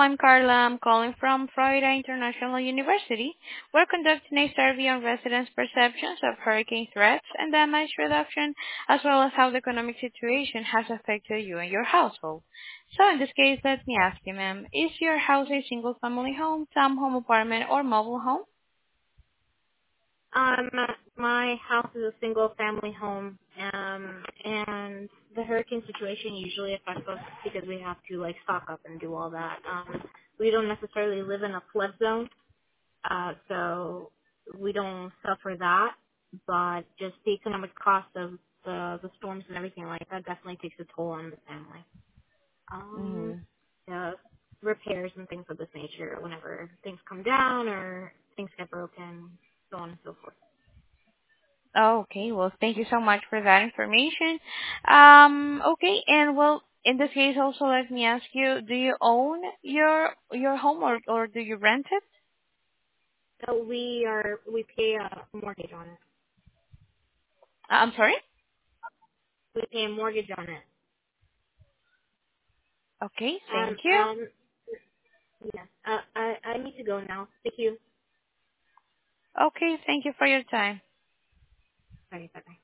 I'm Carla. I'm calling from Florida International University. We're conducting a survey on residents' perceptions of hurricane threats and damage reduction, as well as how the economic situation has affected you and your household. So in this case, let me ask you, ma'am, is your house a single-family home, townhome, apartment, or mobile home? Um, my house is a single family home, and the hurricane situation usually affects us because we have to like stock up and do all that. We don't necessarily live in a flood zone, so we don't suffer that, but just the economic cost of the storms and everything like that definitely takes a toll on the family. Um, Mm. the repairs and things of this nature whenever things come down or things get broken, so on and so forth. Oh, okay. Well, thank you so much for that information. Okay, and well, in this case, also let me ask you: do you own your home, or do you rent it? So we pay a mortgage on it. I'm sorry. We pay a mortgage on it. Okay, Um, thank you. um, yes. I need to go now. Thank you. Okay, thank you for your time. Sorry, bye bye.